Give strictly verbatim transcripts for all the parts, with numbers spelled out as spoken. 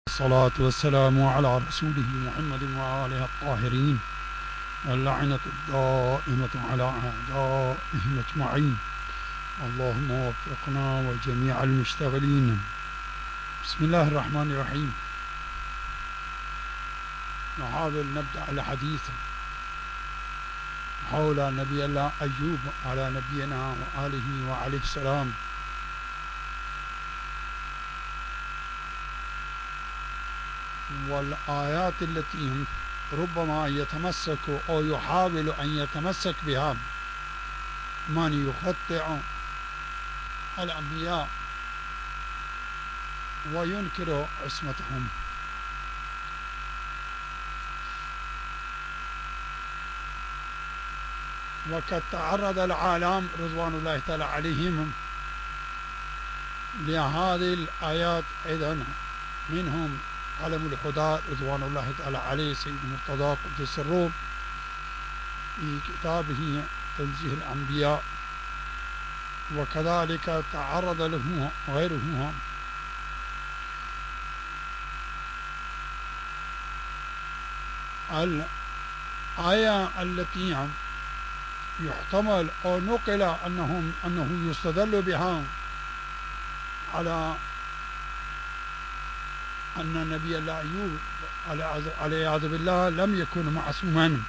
الصلاة والسلام على رسوله محمد وآله الطاهرين اللعنة الدائمة على أعدائهم أجمعين. اللهم وفقنا وجميع المشتغلين. بسم الله الرحمن الرحيم. نحاول نبدأ الحديث حول نبي الله أيوب على نبينا وآله وعليه السلام. والآيات التي ربما يتمسك أو يحاول أن يتمسك بها من يخطئ الأنبياء وينكر عصمتهم. وقد تعرض العالم رضوان الله تعالى عليهم لهذه الآيات أيضا، منهم علم الهدى رضوان الله تعالى عليه سيد مرتضى قدس الروح في كتابه تنزيه الأنبياء، وكذلك تعرض له غيره. الآية التي يحتمل أو نقل أنهم أنه يستدل بها على أن نبي الله أيوب والعياذ بالله لم يكن معصوما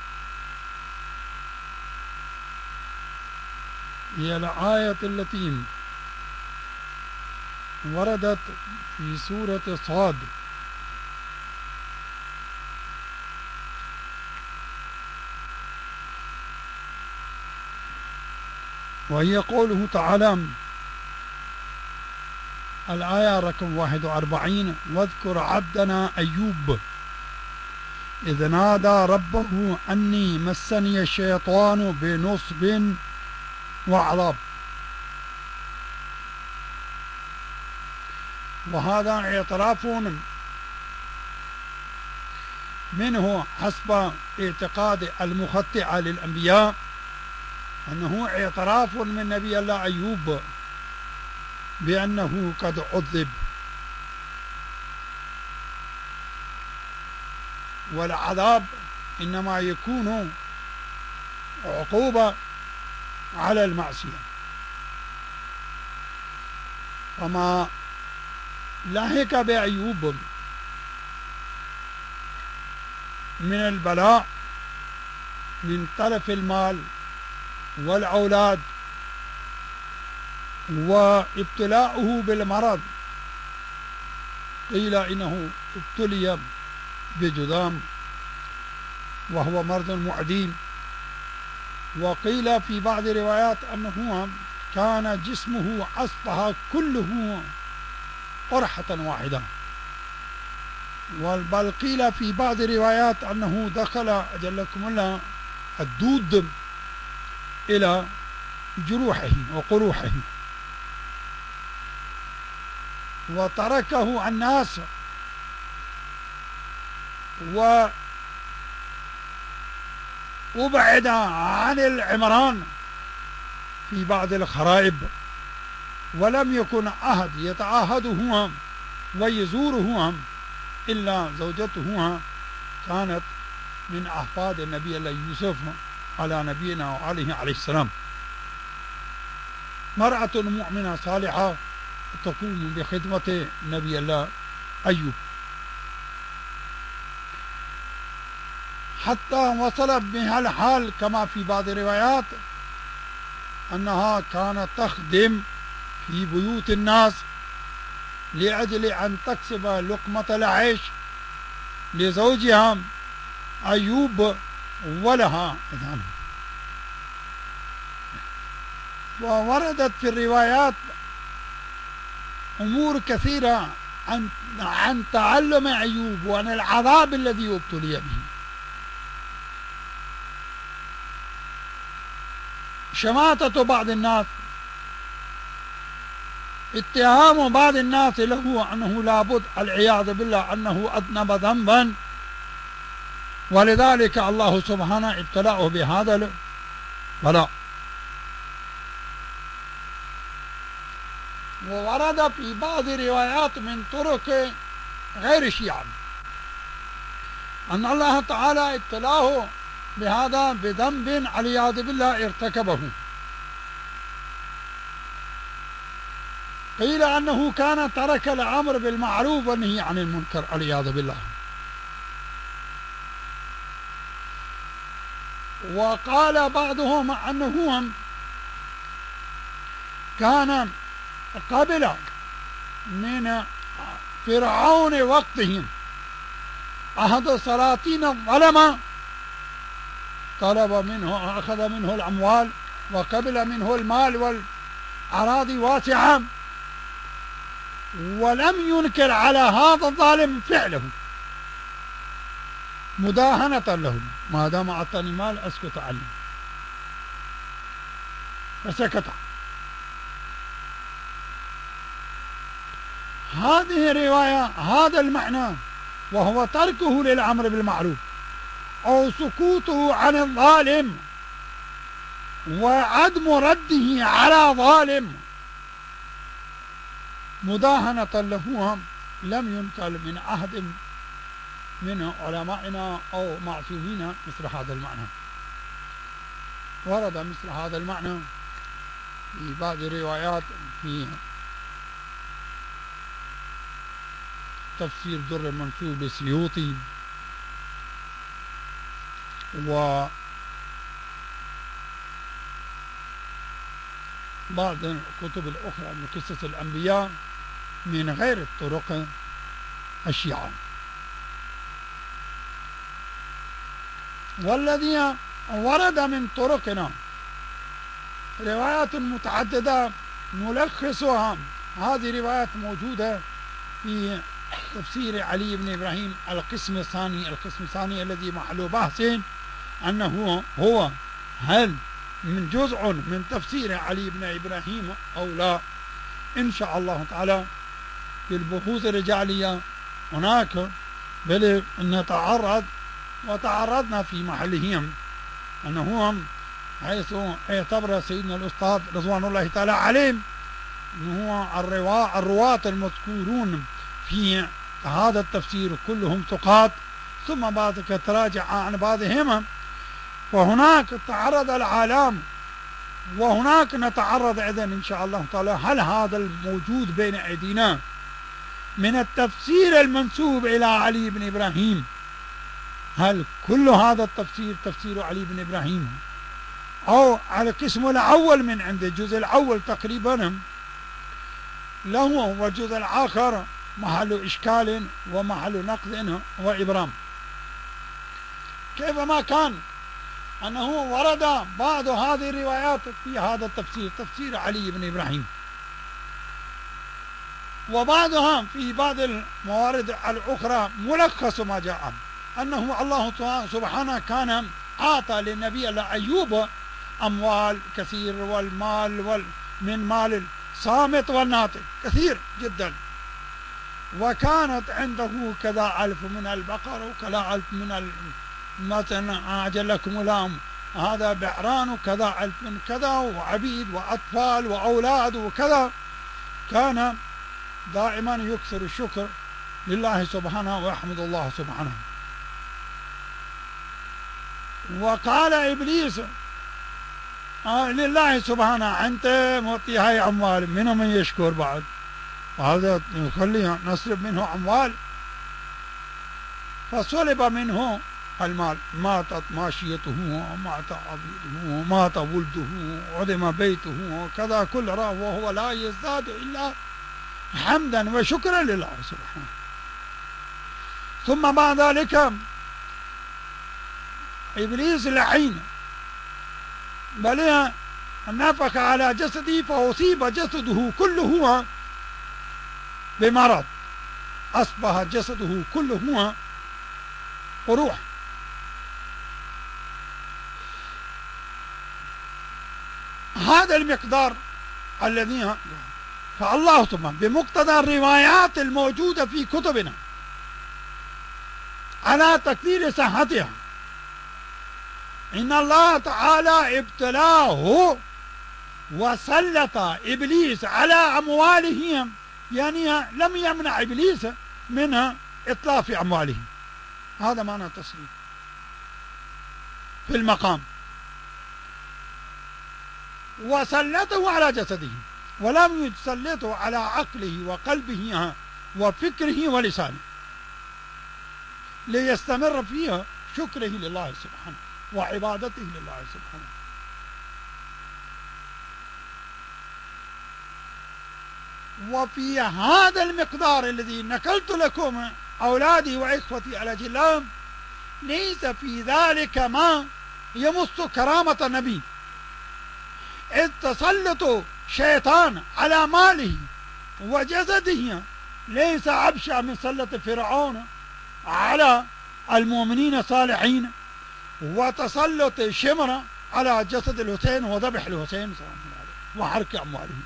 هي الآية التي وردت في سورة صاد، وهي قوله تعالى الآية رقم واحد وأربعين: واذكر عبدنا أيوب إذ نادى ربه أني مسني الشيطان بنصب وعذاب. وهذا اعتراف منه حسب اعتقاد المخطئة للأنبياء، أنه اعتراف من نبي الله أيوب بأنه قد عذب، والعذاب إنما يكون عقوبة على المعصية. فما لحق بأيوب من البلاء من تلف المال والأولاد وابتلاؤه بالمرض، قيل إنه ابتلي بجذام وهو مرض معدي، وقيل في بعض الروايات أنه كان جسمه أصبح كله قرحة واحدة، بل قيل في بعض الروايات أنه دخل أجلكم الله الدود إلى جروحه وقروحه، وتركه الناس وأبعد عن العمران في بعض الخرائب، ولم يكن أحد يتعاهده ويزوره إلا زوجته كانت من أحفاد النبي الله يوسف على نبينا وعليه عليه السلام، مرأة مؤمنة صالحة تقوم بخدمة نبي الله أيوب، حتى وصلت بها الحال كما في بعض الروايات أنها كانت تخدم في بيوت الناس لأجل أن تكسب لقمة العيش لزوجها أيوب ولها. ووردت في الروايات أمور كثيرة عن عن تعلم أيوب وعن العذاب الذي ابتلي به. شماتة بعض الناس، اتهام بعض الناس له أنه لابد العياذ بالله أنه أذنب ذنبا، ولذلك الله سبحانه ابتلاه بهذا البلاء. وورد في بعض الروايات من طرق غير الشيعة أن الله تعالى ابتلاه بهذا بذنب والعياذ بالله ارتكبه. قيل أنه كان ترك الأمر بالمعروف والنهي عن المنكر والعياذ بالله. وقال بعضهم أنه كان قبل من فرعون وقتهم أحد السلاطين الظلمة طلب منه أخذ منه الأموال وقبل منه المال والأراضي واسعة، ولم ينكر على هذا الظالم فعله مداهنة له، ما دام أعطاني مال أسكت عنه، فسكت. هذه الرواية هذا المعنى، وهو تركه للأمر بالمعروف أو سكوته عن الظالم وعدم رده على ظالم مداهنة له لم ينقل من أحد من علمائنا أو معصومين مثل هذا المعنى. ورد مثل هذا المعنى في بعض الروايات في تفسير در المنسوب للسيوطي و بعض الكتب الأخرى من قصص الأنبياء من غير الطرق الشيعة. والذي ورد من طرقنا روايات متعددة نلخصها، هذه روايات موجودة في تفسير علي بن إبراهيم القسم الثاني القسم الثاني الذي محل بحث أنه هو هل من جزء من تفسير علي بن إبراهيم أو لا. إن شاء الله تعالى في البحوث الرجالية هناك بل نتعرض وتعرضنا في محلهم أنه حيث اعتبر سيدنا الأستاذ رضوان الله تعالى عليه أنه الرواة المذكورون في هذا التفسير كلهم ثقات، ثم بعد تراجع عن بعضهم، وهناك تعرض العالم وهناك نتعرض أيضا إن شاء الله تعالى هل هذا الموجود بين أيدينا من التفسير المنسوب إلى علي بن إبراهيم، هل كل هذا التفسير تفسير علي بن إبراهيم أو على القسم الأول من عند الجزء الأول تقريبا له، والجزء الآخر محل إشكال ومحل نقد وإبرام. كيفما كان أنه ورد بعض هذه الروايات في هذا التفسير تفسير علي بن إبراهيم، وبعضها في بعض الموارد الأخرى ملخص ما جاء أنه الله سبحانه كان أعطى للنبي الله أيوب أموال كثير والمال وال من مال الصامت والناطق كثير جدا، وكانت عنده كذا ألف من البقر وكذا ألف من مثلا أعجل لكم الأم هذا بعران وكذا ألف من كذا وعبيد وأطفال وأولاد وكذا. كان دائما يكثر الشكر لله سبحانه ويحمد الله سبحانه. وقال إبليس آه لله سبحانه أنت معطي هاي أموال منهم من يشكر بعد، وهذا يخلي نصرف منه أموال، فصلب منه المال، ماتت ماشيته ومات عبيده ومات ولده وعدم بيته وكذا كل راه وهو لا يزداد إلا حمدا وشكرا لله سبحانه. ثم بعد ذلك إبليس لعين بل نفخ على جسده فأصيب جسده كله بمرض، أصبح جسده كله قروح. هذا المقدار الذي فالله سبحانه بمقتضى الروايات الموجودة في كتبنا على تقدير صحتها إن الله تعالى ابتلاه وسلط إبليس على أموالهم، يعني لم يمنع إبليس منها إتلاف أموالهم. هذا معنى التسليط في المقام. وسلطه على جسده ولم يسلطه على عقله وقلبه وفكره ولسانه ليستمر فيها شكره لله سبحانه وعبادته لله سبحانه. وفي هذا المقدار الذي نقلت لكم أولادي وإخوتي على جلام ليس في ذلك ما يمس كرامة النبي، إذ تسلط شيطان على ماله وجسده ليس أبشع من سلط فرعون على المؤمنين الصالحين، وتسلط شمرة على جسد الحسين وذبح الحسين وحرق أموالهم.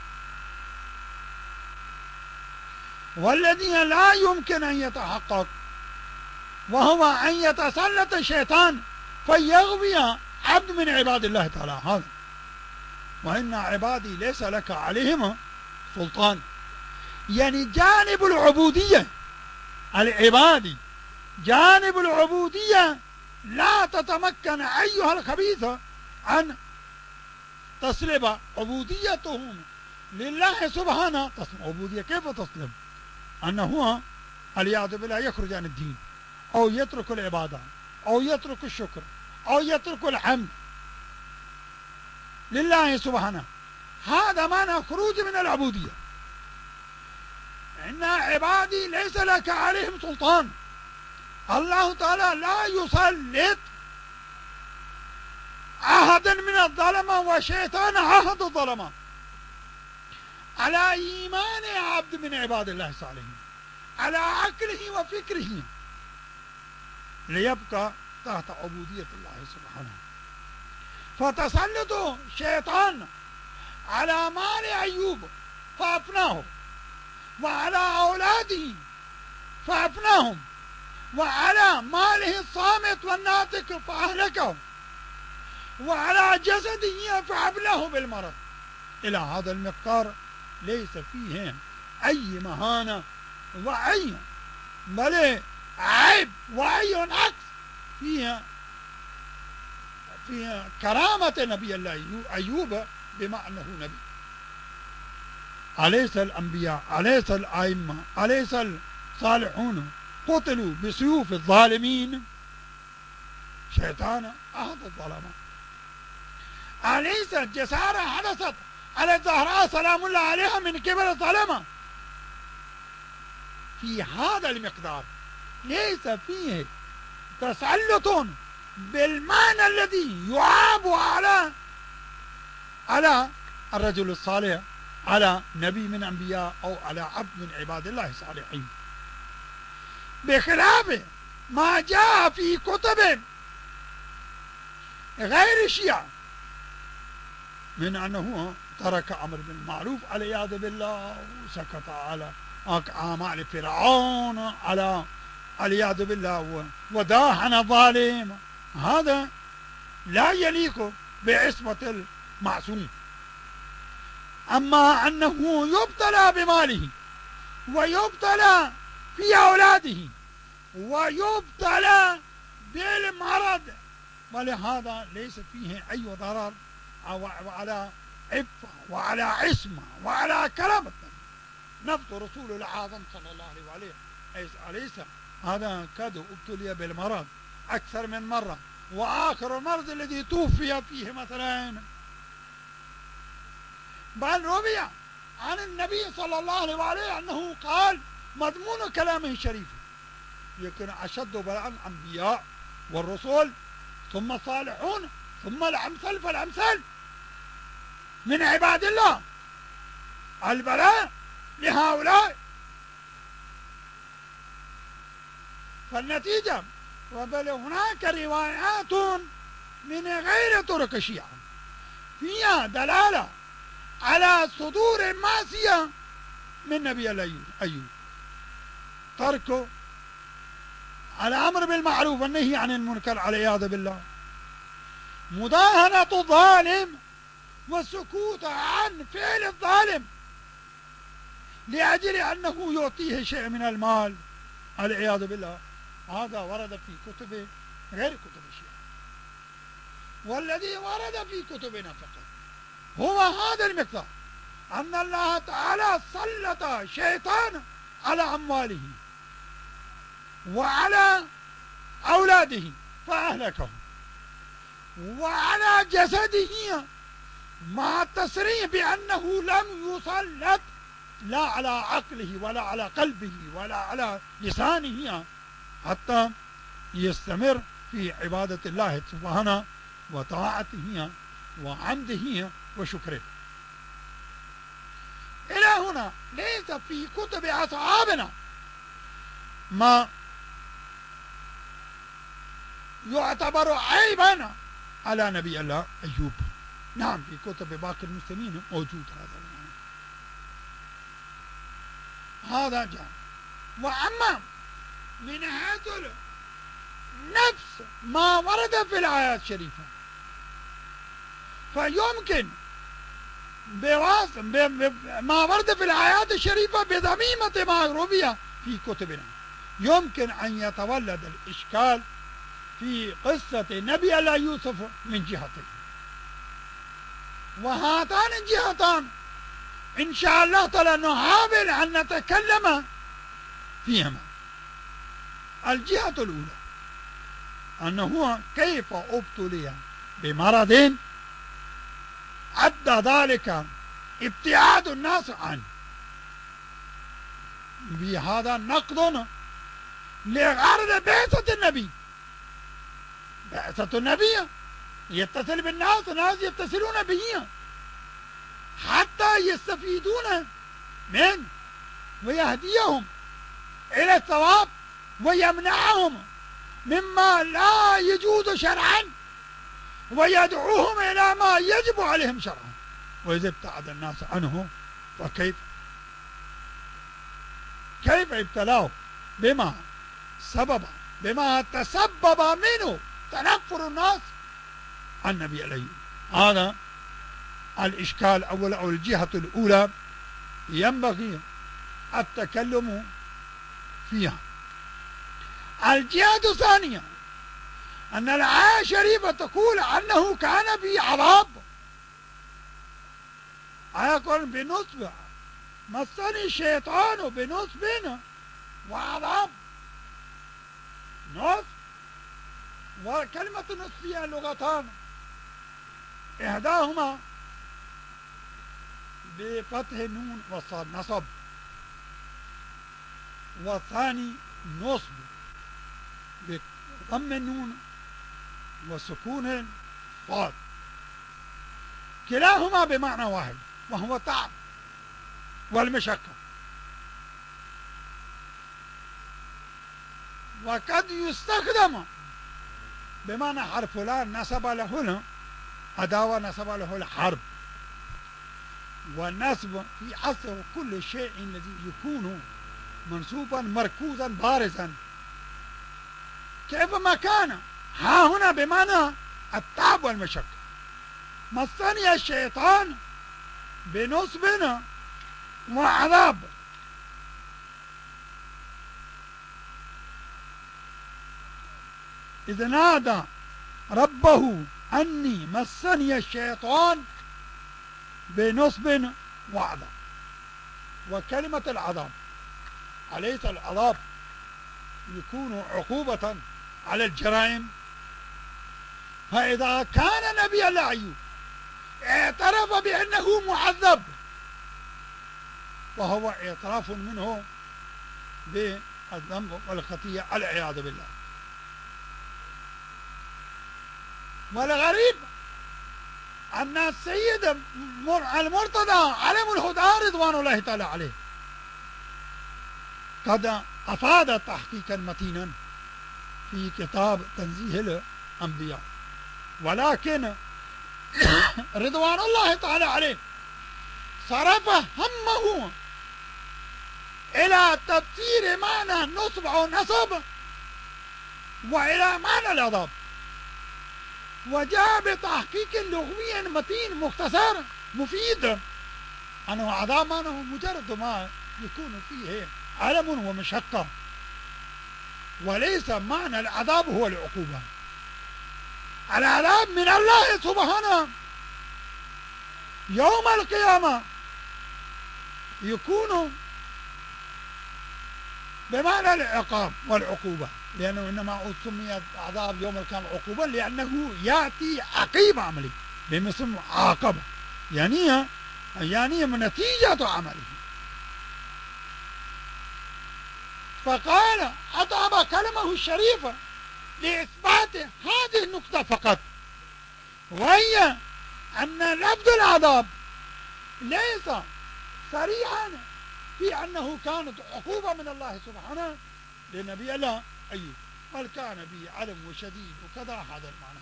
والذي لا يمكن أن يتحقق وهو أن يتسلط الشيطان فيغوي عبد من عباد الله تعالى هذا. وإن عبادي ليس لك عليهم سلطان، يعني جانب العبودية العبادي، جانب العبودية لا تتمكن أيها الخبيثة أن تسلب عبوديتهم لله سبحانه. تسلب عبودية كيف تسلب؟ أنه هو العياذ بالله يخرج عن الدين أو يترك العبادة أو يترك الشكر أو يترك الحمد لله سبحانه. هذا معنى خروج من العبودية. إن عبادي ليس لك عليهم سلطان. الله تعالى لا يسلط أحدا من الظلمة وشيطان أحد الظلمة على إيمان عبد من عباد الله الصالحين، على عقله وفكره ليبقى تحت عبودية الله سبحانه. فتسلط شيطان على مال أيوب فأفناه، وعلى أولاده فأفناهم، وعلى ماله الصامت والناطق فأهلكهم، وعلى جسده فأبلاه بالمرض. إلى هذا المقدار ليس فيه أي مهانة وأي بل عيب وأي نقص فيها فيها كرامة نبي الله أيوب بما أنه نبي. أليس الأنبياء، أليس الأئمة، أليس الصالحون قتلوا بسيوف الظالمين؟ شيطان أحد الظلمة. أليس الجسارة حدثت على الزهراء سلام الله عليها من قبل الظلمة؟ في هذا المقدار ليس فيه تسلط بالمعنى الذي يعاب على على الرجل الصالح، على نبي من أنبياء أو على عبد من عباد الله الصالحين، بخلاف ما جاء في كتب غير الشيعة من أنه ترك أمر بالمعروف والعياذ بالله وسكت على أعمال فرعون على والعياذ بالله وداهن الظالم. هذا لا يليق بعصمة المعصوم. أما أنه يبتلى بماله ويبتلى في أولاده ويبتلى بالمرض، ولهذا ليس فيه أي ضرر وعلى عفة وعلى عصمة وعلى كرامة نفس رسول الأعظم صلى الله عليه وآله. أليس هذا قد ابتلي بالمرض أكثر من مرة، وآخر المرض الذي توفي فيه مثلا، بل روي عن النبي صلى الله عليه وآله أنه قال مضمون كلامه الشريف: يكون أشد بلاء الأنبياء والرسل ثم الصالحون ثم الأمثل فالأمثل من عباد الله. البلاء لهؤلاء. فالنتيجة وبل هناك روايات من غير طرق الشيعة فيها دلالة على صدور ماسية من نبي الله أيوب، تركه على أمر بالمعروف والنهي عن المنكر والعياذ بالله، مداهنة الظالم والسكوت عن فعل الظالم، لأجل أنه يعطيه شيء من المال والعياذ بالله. هذا ورد في كتب غير كتب الشيعة، والذي ورد في كتبنا فقط هو هذا المقدار، أن الله تعالى سلط شيطان على أمواله وعلى أولاده فأهلكهم، وعلى جسده مع التصريح بأنه لم يسلط لا على عقله ولا على قلبه ولا على لسانه حتى يستمر في عبادة الله سبحانه وطاعته وحمده وشكره. إلى هنا ليس في كتب أصحابنا ما يعتبر عيبا على نبي الله أيوب. نعم في كتب باقي المسلمين موجود هذا هذا جاء. وأما من هذا نفس ما ورد في الآيات الشريفة فيمكن بواسطة ما ورد في الآيات الشريفة بضميمة ما روي في كتبنا يمكن أن يتولد الإشكال في قصة نبي الله يوسف من جهتين، وهاتان الجهتان إن شاء الله تعالى نحاول أن نتكلم فيهما. الجهة الأولى أنه كيف ابتلي بمرض أدى ذلك ابتعاد الناس عنه، بهذا نقد لغرض بعثة النبي. بعثة النبي يتصل بالناس، الناس يتصلون به حتى يستفيدون منه ويهديهم إلى الثواب ويمنعهم مما لا يجوز شرعا ويدعوهم إلى ما يجب عليهم شرعا. وإذا ابتعد الناس عنه فكيف كيف ابتلاه بما سبب بما تسبب منه تنفر الناس عن نبي الله. هذا الإشكال الأول أو الجهة الأولى ينبغي التكلم فيها. الجهة الثانية أن الآية الشريفة تقول أنه كان في عذاب. يقول بنصب مسني الشيطان بنصب وعذاب. نصب وكلمة نصب فيها لغتان، إحداهما بفتح النون والصاد نصب، والثاني نصب بضم النون وسكون الصاد، كلاهما بمعنى واحد وهو تعب والمشقة. وقد يستخدم بمعنى حرف فلان نسب له عداوة، نسب له الحرب. والنسب في عصر كل شيء الذي يكون منسوبا مركوزا بارزا كيفما كان. ها هنا بمعنى التعب والمشقة. مسني الشيطان بنصب وعذاب. إذ نادى ربه أني مسني الشيطان بنصب وعذاب. وكلمة العذاب أليس العذاب يكون عقوبة على الجرائم؟ فإذا كان نبي الله أيوب اعترف بأنه معذب وهو اعتراف منه بالذنب والخطيئة والعياذ بالله. والغريب أن السيد المرتضى علم الهدى رضوان الله تعالى عليه قد أفاد تحقيقا متينا في كتاب تنزيه الأنبياء، ولكن رضوان الله تعالى عليه صرف همه إلى تفسير معنى النصب أو النصب وإلى معنى العذاب، وجاء بتحقيق لغوي متين مختصر مفيد أنه عذاب معناه مجرد ما يكون فيه ألم ومشقة، وليس معنى العذاب هو العقوبة. العذاب من الله سبحانه يوم القيامة يكون بمعنى العقاب والعقوبة، لأنه إنما سمي عذاب يوم القيامة عقوبة لأنه يأتي عقيب عمله، بمثل عاقبة، يعني يعني من نتيجة عمله. فقال أضرب كلمه الشريفة لإثبات هذه النقطة فقط، وهي أن لفظ العذاب ليس صريحا في أنه كانت عقوبة من الله سبحانه لنبي الله أيوب، بل كان به علم وشديد وكذا. هذا المعنى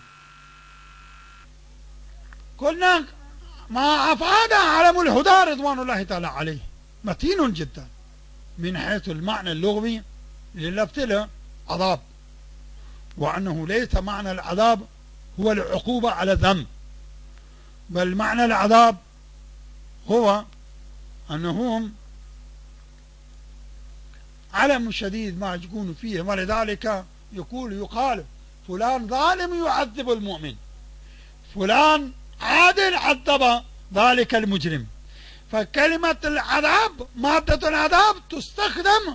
قلنا ما أفاد علم الهدى رضوان الله تعالى عليه متين جدا من حيث المعنى اللغوي للفظ عذاب، وأنه ليس معنى العذاب هو العقوبة على ذنب، بل معنى العذاب هو أنهم علم شديد ما يكون فيه، ولذلك يقول يقال فلان ظالم يعذب المؤمن، فلان عادل عذب ذلك المجرم. فكلمة العذاب مادة العذاب تستخدم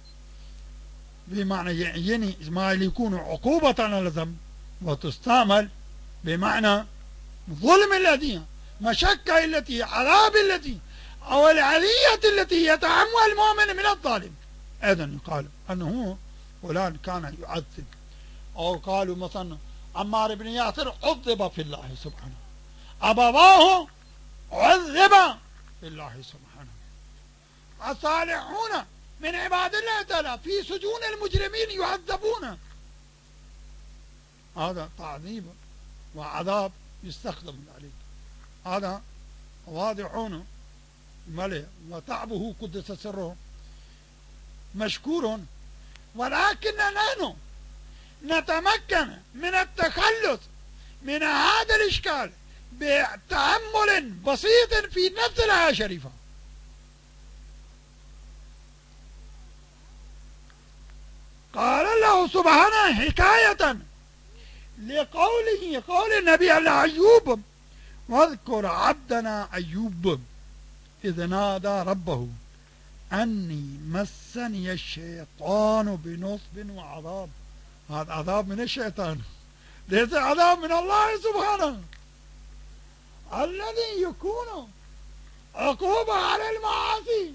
بمعنى يعني ما يكون عقوبة على الذنب، وتستعمل بمعنى ظلم الذي مشقة التي عذاب التي أو العذية التي يتعمى المؤمن من الظالم. أيضا يقال أنه فلان كان يعذب، أو قالوا مثلا عمار بن ياسر عذب في الله سبحانه، أبواه عذب في الله سبحانه. الصالحون من عباد الله تعالى في سجون المجرمين يعذبون. هذا تعذيب وعذاب يستخدم عليه، هذا واضحون ملئ، وتعبه قدس سره مشكور. ولكن نحن نتمكن من التخلص من هذا الإشكال بتأمل بسيط في نفس الآية الشريفة. قال الله سبحانه حكاية لقوله قول النبي الله أيوب واذكر عبدنا أيوب إذ نادى ربه أني مسني الشيطان بنصب وعذاب. هذا عذاب من الشيطان، ليس عذاب من الله سبحانه الذي يكون عقوبة على المعاصي،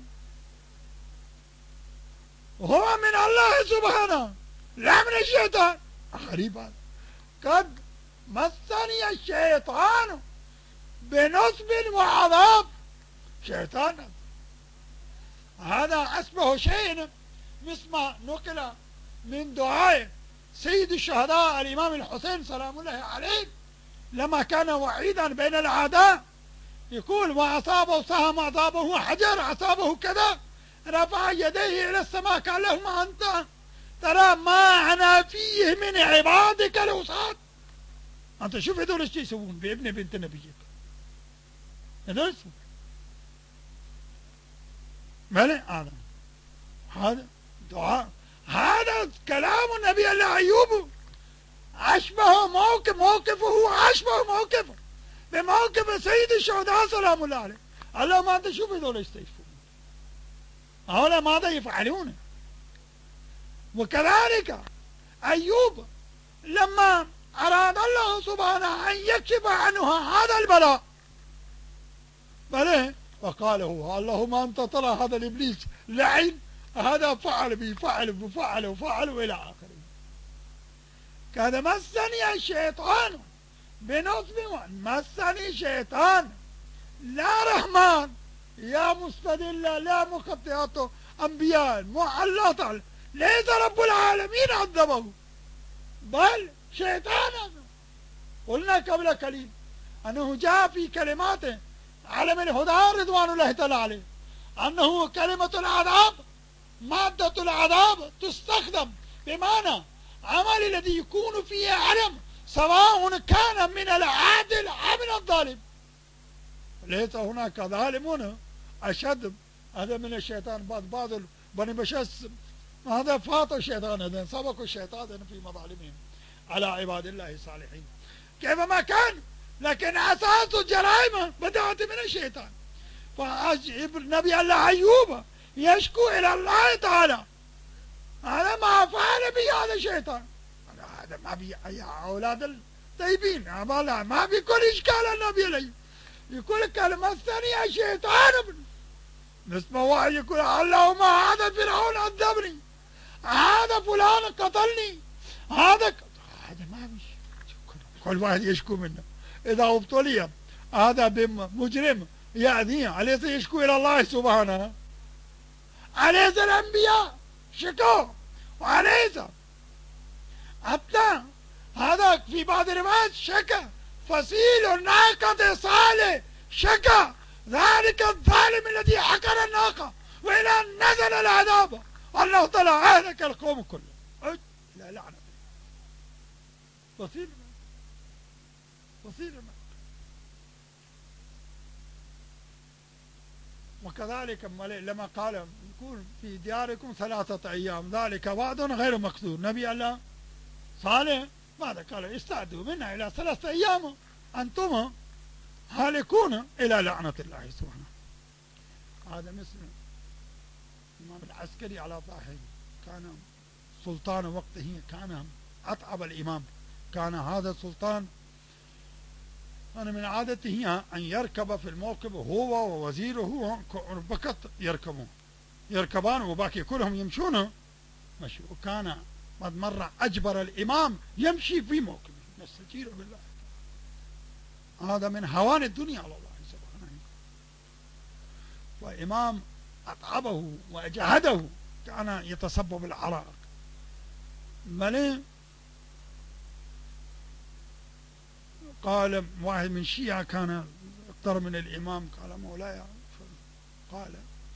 هو من الله سبحانه لا من الشيطان. غريب هذا، قد مسني الشيطان بنصب وعذاب. شيطان هذا أشبه شيء مثل ما نقل من دعاء سيد الشهداء الإمام الحسين سلام الله عليه لما كان وعيدا بين الأعداء، يقول وأصابه سهم أصابه حجر أصابه كذا، رفع يديه إلى السماء قال لهم أنت ترى ما أنا فيه من عبادك الوساط. أنت شوف هذول ايش يسوون بابن بنت نبيك، هذول ملئ. هذا هذا دعاء، هذا كلام النبي الله أيوب أشبه موقف موقفه أشبه موقفه بموقف سيد الشهداء سلام الله عليه. الله ما أنت شوف هذول ايش يسوون، هؤلاء ماذا يفعلون. وكذلك أيوب لما أراد الله سبحانه أن يكشف عنه هذا البلاء بلى وقال هو اللهم أنت ترى هذا الإبليس لعين، هذا فعل بفعل بفعل وفعل وإلى آخره. كذا مسني الشيطان بنصب، مسني شيطان لا رحمن يا مستدل لا مخطئات أنبياء الله تعالى، ليس رب العالمين عذبه بل شيطان. قلنا قبل قليل أنه جاء في كلماته علم الهدى رضوان الله تعالى عليه أنه كلمة العذاب مادة العذاب تستخدم بمعنى عمل الذي يكون فيه علم سواء كان من العادل أم من الظالم. ليس هناك ظالمون أشد هذا من الشيطان. بعض بعض بني بشر هذا فاطوا الشيطان، هذا سبقوا الشيطان في مظالمهم على عباد الله الصالحين كيفما كان، لكن أساس الجرائم بدأت من الشيطان. فنبي الله أيوب يشكو إلى الله تعالى على ما فعل به هذا الشيطان. هذا ما بي يا أولاد الطيبين ما بيكون إشكال النبي عليه، يقول الكلمة الثانية الشيطان نسمع واحد يقول اللهم هذا فرعون عذبني، هذا فلان قتلني، هذا هذا ما بيش. كل واحد يشكو منه. إذا ابتلي هذا بمجرم يأذيه أليس يشكو إلى الله سبحانه؟ أليس الأنبياء شكوا؟ وأليس حتى هذا في بعض الروايات شكا فصيل ناقة صالح، شكا ذلك الظالم الذي حقر الناقة وإلى أن نزل العذاب الله تعالى أهلك القوم كله. لا لعنة فصيل فصيل وكذلك لما قال يكون في دياركم ثلاثة أيام ذلك وعد غير مكذوب. نبي الله صالح ماذا قال؟ استعدوا منها إلى ثلاثة أيام أنتم هالكون إلى لعنة الله سبحانه. هذا مثل الإمام العسكري على ظاهره، كان سلطان وقته كان أتعب الإمام، كان هذا السلطان كان من عادته أن يركب في الموكب هو ووزيره فقط يركبون يركبان وباقي كلهم يمشون مشي. وكان قد مرة أجبر الإمام يمشي في موكبه نستجير بالله. هذا من هوان الدنيا على الله سبحانه. وإمام أتعبه وأجهده كان يتسبب العراق. بل قال واحد من الشيعة كان أكثر من الإمام قال مولاي، قال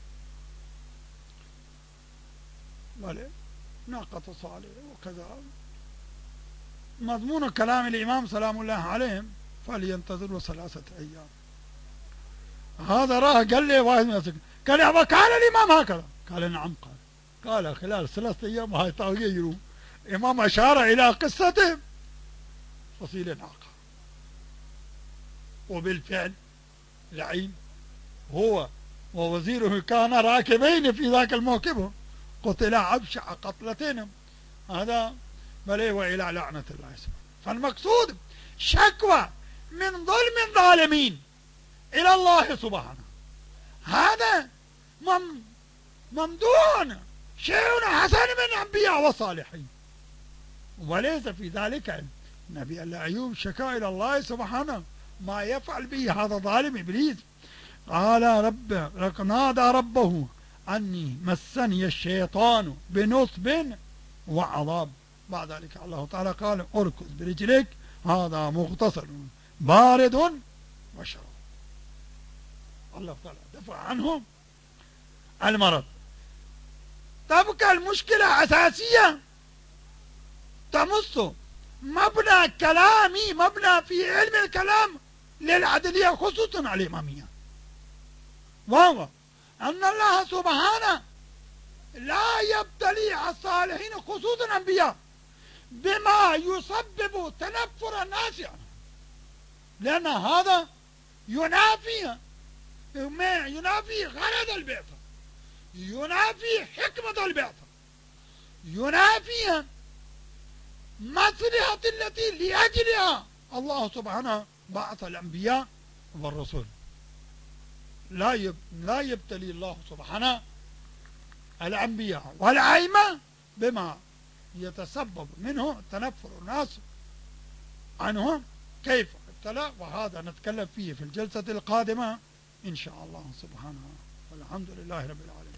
بل ناقة صالح وكذا مضمون كلام الإمام سلام الله عليهم فلينتظروا ثلاثة أيام. هذا راه قال لي واحد من السكن قال لي قال الإمام هكذا؟ قال نعم. قال قال خلال ثلاثة أيام هاي تغيروا. الإمام أشار إلى قصته فصيل ناقة، وبالفعل لعين هو ووزيره كان راكبين في ذاك الموكب قتلا أبشع قتلتين. هذا بل وإلى لعنة الله سبحانه. فالمقصود شكوى من ظلم الظالمين إلى الله سبحانه، هذا ممدوح شيء حسن من الأنبياء والصالحين، وليس في ذلك نبي الله أيوب شكا إلى الله سبحانه ما يفعل به هذا ظالم إبليس. قال رب نادى ربه أني مسني الشيطان بنصب وعذاب. بعد ذلك الله تعالى قال اركض برجلك هذا مغتسل بارد وشراب. الله تعالى دفع عنهم المرض. تبقى المشكلة أساسية تمس مبنى كلامي، مبنى في علم الكلام للعدلية خصوصا على الإمامية، وهو أن الله سبحانه لا يبتلي الصالحين خصوصا الأنبياء بما يسبب تنفر الناس عنه، لأن هذا ينافي ينافي غرض البعثة، ينافي حكمة البعثة، ينافي مصلحة التي لأجلها الله سبحانه بعث الأنبياء والرسل. لا يب... لا يبتلي الله سبحانه الأنبياء والأئمة بما يتسبب منه تنفر الناس عنهم كيف ابتلى، وهذا نتكلم فيه في الجلسة القادمة إن شاء الله سبحانه. والحمد لله رب العالمين.